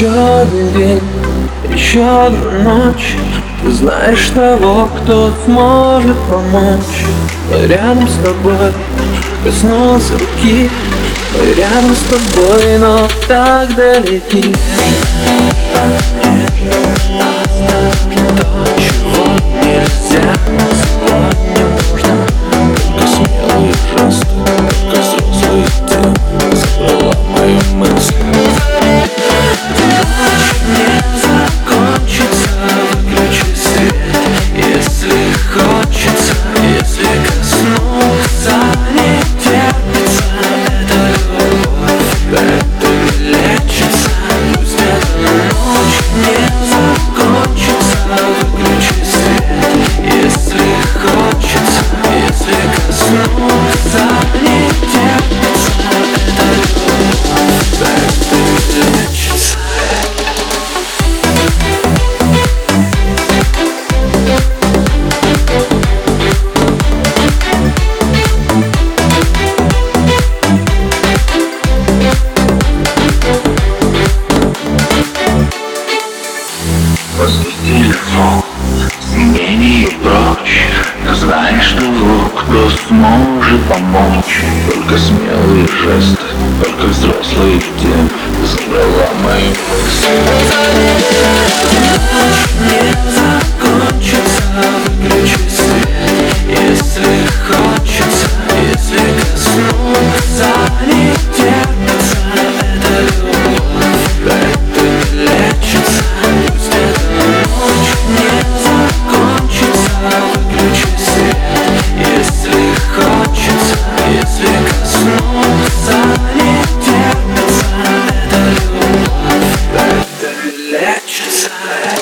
Еще один день, еще одна ночь. Ты знаешь того, кто сможет помочь. Мы рядом с тобой, коснулся руки. Мы рядом с тобой, но так далеки. То, чего нельзя, сегодня нужно. Только смелые жесты, только взрослые темы. Забрала мои мысли. Ночь не закончится, выключи свет, если хочется, если коснуться не терпится. Это любовь, это не лечится. Пусть эта ночь не закончится, выключи свет, если хочется, если коснуться не терпится. Это любовь, это не лечится. Возбудили звук, изменение прочь. Ты знаешь того, кто сможет помочь. Только смелые жесты, только взрослые темы. Забрала мои мысли. Ночь не закончится, выключи свет, если хочется, если коснуться не терпится. Это любовь, это не лечится. Пусть эта ночь не закончится, выключи свет, если хочется, если коснуться не терпится. Это любовь, это не лечится.